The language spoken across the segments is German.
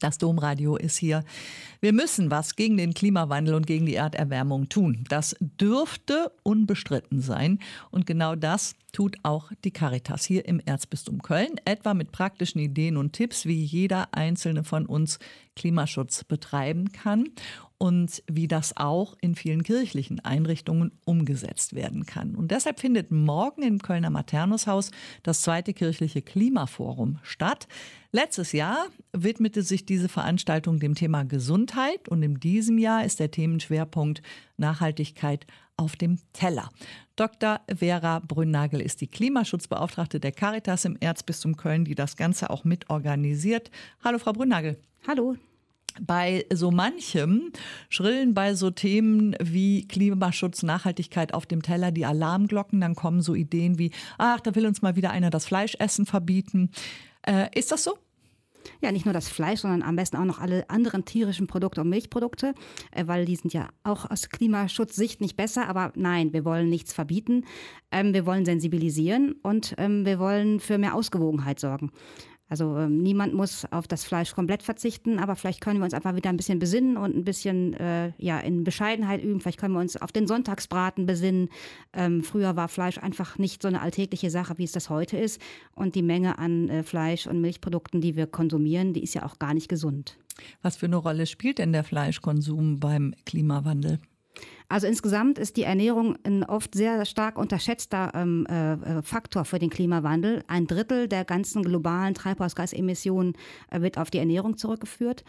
Das Domradio ist hier. Wir müssen was gegen den Klimawandel und gegen die Erderwärmung tun. Das dürfte unbestritten sein. Und genau das tut auch die Caritas hier im Erzbistum Köln. Etwa mit praktischen Ideen und Tipps, wie jeder Einzelne von uns Klimaschutz betreiben kann. Und wie das auch in vielen kirchlichen Einrichtungen umgesetzt werden kann. Und deshalb findet morgen im Kölner Maternushaus das 2. kirchliche Klimaforum statt. Letztes Jahr widmete sich diese Veranstaltung dem Thema Gesundheit und in diesem Jahr ist der Themenschwerpunkt Nachhaltigkeit auf dem Teller. Dr. Vera Brünnagel ist die Klimaschutzbeauftragte der Caritas im Erzbistum Köln, die das Ganze auch mitorganisiert. Hallo, Frau Brünnagel. Hallo. Bei so manchem schrillen bei so Themen wie Klimaschutz, Nachhaltigkeit auf dem Teller die Alarmglocken. Dann kommen so Ideen wie, da will uns mal wieder einer das Fleischessen verbieten. Ist das so? Ja, nicht nur das Fleisch, sondern am besten auch noch alle anderen tierischen Produkte und Milchprodukte, weil die sind ja auch aus Klimaschutzsicht nicht besser. Aber nein, wir wollen nichts verbieten. Wir wollen sensibilisieren und wir wollen für mehr Ausgewogenheit sorgen. Also niemand muss auf das Fleisch komplett verzichten, aber vielleicht können wir uns einfach wieder ein bisschen besinnen und ein bisschen in Bescheidenheit üben. Vielleicht können wir uns auf den Sonntagsbraten besinnen. Früher war Fleisch einfach nicht so eine alltägliche Sache, wie es das heute ist. Und die Menge an Fleisch- und Milchprodukten, die wir konsumieren, die ist ja auch gar nicht gesund. Was für eine Rolle spielt denn der Fleischkonsum beim Klimawandel? Also insgesamt ist die Ernährung ein oft sehr stark unterschätzter Faktor für den Klimawandel. 1/3 der ganzen globalen Treibhausgasemissionen wird auf die Ernährung zurückgeführt.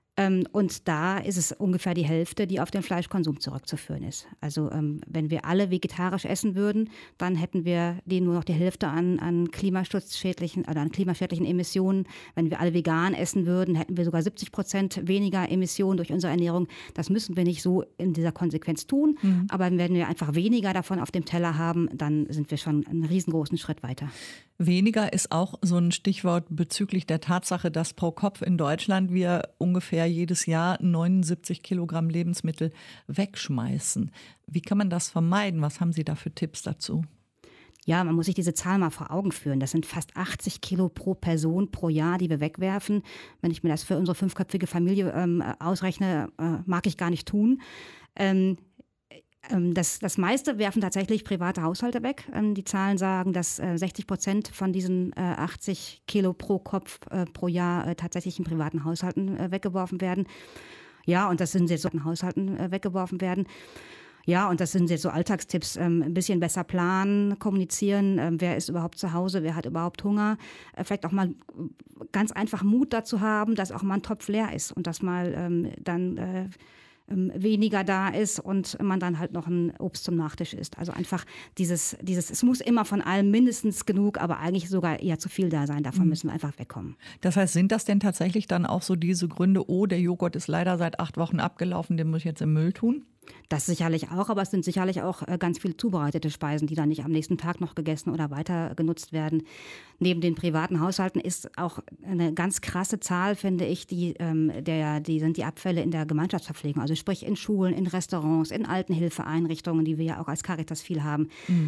Und da ist es ungefähr die Hälfte, die auf den Fleischkonsum zurückzuführen ist. Also wenn wir alle vegetarisch essen würden, dann hätten wir nur noch die Hälfte an klimaschutzschädlichen oder an klimaschädlichen Emissionen. Wenn wir alle vegan essen würden, hätten wir sogar 70% weniger Emissionen durch unsere Ernährung. Das müssen wir nicht so in dieser Konsequenz tun. Aber wenn wir einfach weniger davon auf dem Teller haben, dann sind wir schon einen riesengroßen Schritt weiter. Weniger ist auch so ein Stichwort bezüglich der Tatsache, dass pro Kopf in Deutschland wir ungefähr jedes Jahr 79 Kilogramm Lebensmittel wegschmeißen. Wie kann man das vermeiden? Was haben Sie da für Tipps dazu? Ja, man muss sich diese Zahl mal vor Augen führen. Das sind fast 80 Kilo pro Person pro Jahr, die wir wegwerfen. Wenn ich mir das für unsere 5-köpfige Familie ausrechne, mag ich gar nicht tun. Das meiste werfen tatsächlich private Haushalte weg. Die Zahlen sagen, dass 60% von diesen 80 Kilo pro Kopf pro Jahr tatsächlich in privaten Haushalten weggeworfen werden. Ja, und das sind jetzt so in Haushalten weggeworfen werden. Ja, und das sind jetzt so Alltagstipps. Ein bisschen besser planen, kommunizieren. Wer ist überhaupt zu Hause? Wer hat überhaupt Hunger? Vielleicht auch mal ganz einfach Mut dazu haben, dass auch mal ein Topf leer ist und dass mal dann weniger da ist und man dann halt noch ein Obst zum Nachtisch isst. Also einfach dieses, es muss immer von allem mindestens genug, aber eigentlich sogar eher zu viel da sein. Davon müssen wir einfach wegkommen. Das heißt, sind das denn tatsächlich dann auch so diese Gründe, der Joghurt ist leider seit 8 Wochen abgelaufen, den muss ich jetzt im Müll tun? Das sicherlich auch, aber es sind sicherlich auch ganz viel zubereitete Speisen, die dann nicht am nächsten Tag noch gegessen oder weiter genutzt werden. Neben den privaten Haushalten ist auch eine ganz krasse Zahl, finde ich, die sind die Abfälle in der Gemeinschaftsverpflegung. Also sprich in Schulen, in Restaurants, in Altenhilfeeinrichtungen, die wir ja auch als Caritas viel haben.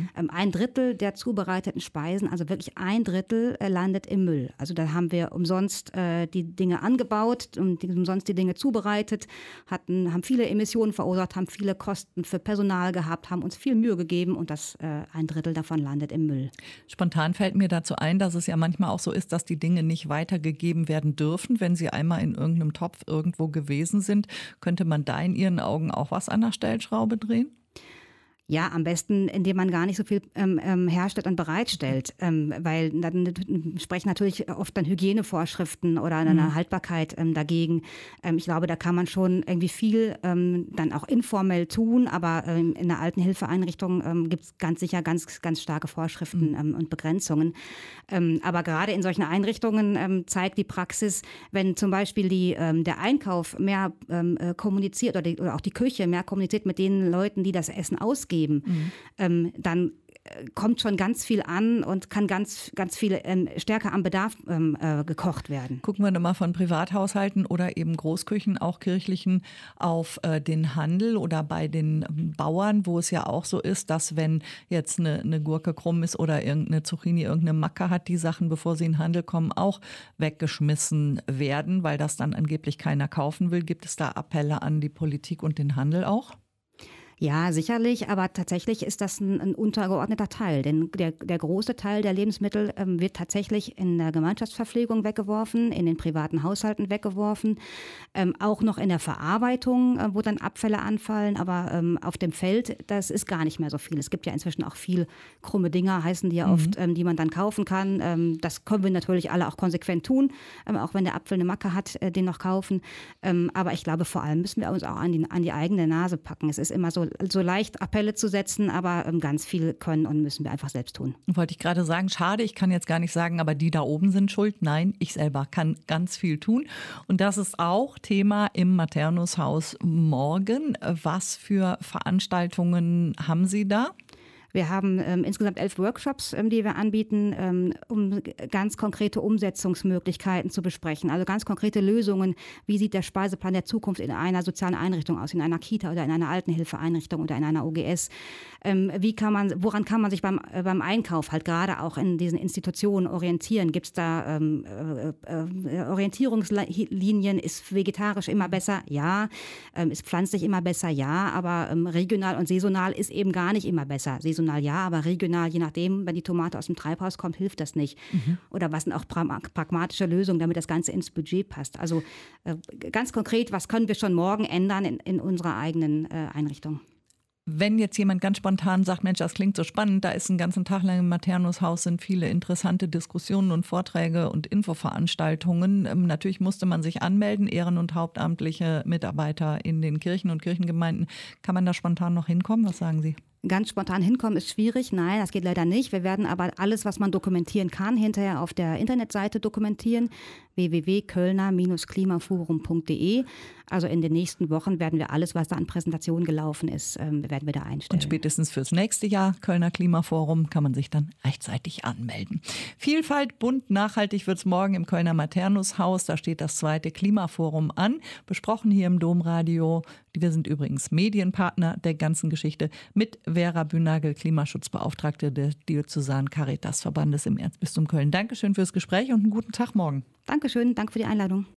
1/3 der zubereiteten Speisen, also wirklich 1/3 landet im Müll. Also da haben wir umsonst die Dinge angebaut und umsonst die Dinge zubereitet, haben viele Emissionen verursacht, haben viele Kosten für Personal gehabt, haben uns viel Mühe gegeben und 1/3 davon landet im Müll. Spontan fällt mir dazu ein, dass es ja manchmal auch so ist, dass die Dinge nicht weitergegeben werden dürfen, wenn sie einmal in irgendeinem Topf irgendwo gewesen sind. Könnte man da in Ihren Augen auch was an der Stellschraube drehen? Ja, am besten, indem man gar nicht so viel herstellt und bereitstellt, weil dann sprechen natürlich oft dann Hygienevorschriften oder eine Haltbarkeit dagegen. Ich glaube, da kann man schon irgendwie viel dann auch informell tun, aber in einer Altenhilfeeinrichtung gibt es ganz sicher ganz, ganz starke Vorschriften und Begrenzungen. Aber gerade in solchen Einrichtungen zeigt die Praxis, wenn zum Beispiel der Einkauf mehr kommuniziert oder auch die Küche mehr kommuniziert mit den Leuten, die das Essen ausgeben, geben, dann kommt schon ganz viel an und kann ganz viel stärker am Bedarf gekocht werden. Gucken wir nochmal von Privathaushalten oder eben Großküchen, auch kirchlichen, auf den Handel oder bei den Bauern, wo es ja auch so ist, dass wenn jetzt eine Gurke krumm ist oder irgendeine Zucchini irgendeine Macke hat, die Sachen, bevor sie in den Handel kommen, auch weggeschmissen werden, weil das dann angeblich keiner kaufen will. Gibt es da Appelle an die Politik und den Handel auch? Ja, sicherlich, aber tatsächlich ist das ein untergeordneter Teil, denn der große Teil der Lebensmittel wird tatsächlich in der Gemeinschaftsverpflegung weggeworfen, in den privaten Haushalten weggeworfen, auch noch in der Verarbeitung, wo dann Abfälle anfallen, aber auf dem Feld, das ist gar nicht mehr so viel. Es gibt ja inzwischen auch viel krumme Dinger, heißen die ja oft, die man dann kaufen kann. Das können wir natürlich alle auch konsequent tun, auch wenn der Apfel eine Macke hat, den noch kaufen. Aber ich glaube, vor allem müssen wir uns auch an die eigene Nase packen. Es ist immer so leicht Appelle zu setzen, aber ganz viel können und müssen wir einfach selbst tun. Wollte ich gerade sagen, schade, ich kann jetzt gar nicht sagen, aber die da oben sind schuld. Nein, ich selber kann ganz viel tun. Und das ist auch Thema im Maternushaus morgen. Was für Veranstaltungen haben Sie da? Wir haben insgesamt 11 Workshops, die wir anbieten, um ganz konkrete Umsetzungsmöglichkeiten zu besprechen. Also ganz konkrete Lösungen. Wie sieht der Speiseplan der Zukunft in einer sozialen Einrichtung aus, in einer Kita oder in einer Altenhilfeeinrichtung oder in einer OGS? Woran kann man sich beim Einkauf halt gerade auch in diesen Institutionen orientieren? Gibt es da Orientierungslinien? Ist vegetarisch immer besser? Ja. Ist pflanzlich immer besser? Ja. Aber regional und saisonal ist eben gar nicht immer besser. Saisonal ja, aber regional, je nachdem, wenn die Tomate aus dem Treibhaus kommt, hilft das nicht. Oder was sind auch pragmatische Lösungen, damit das Ganze ins Budget passt? Also ganz konkret, was können wir schon morgen ändern in unserer eigenen Einrichtung? Wenn jetzt jemand ganz spontan sagt, Mensch, das klingt so spannend, da ist einen ganzen Tag lang im Maternushaus, sind viele interessante Diskussionen und Vorträge und Infoveranstaltungen. Natürlich musste man sich anmelden, ehren- und hauptamtliche Mitarbeiter in den Kirchen und Kirchengemeinden. Kann man da spontan noch hinkommen? Was sagen Sie? Ganz spontan hinkommen ist schwierig. Nein, das geht leider nicht. Wir werden aber alles, was man dokumentieren kann, hinterher auf der Internetseite dokumentieren, www.kölner-klimaforum.de. Also in den nächsten Wochen werden wir alles, was da an Präsentationen gelaufen ist, werden wir da einstellen. Und spätestens fürs nächste Jahr, Kölner Klimaforum, kann man sich dann rechtzeitig anmelden. Vielfalt, bunt, nachhaltig wird es morgen im Kölner Maternushaus. Da steht das 2. Klimaforum an. Besprochen hier im Domradio. Wir sind übrigens Medienpartner der ganzen Geschichte mit Vera Bühnagel, Klimaschutzbeauftragte des Diözesan Caritasverbandes im Erzbistum Köln. Dankeschön fürs Gespräch und einen guten Tag morgen. Dankeschön, danke für die Einladung.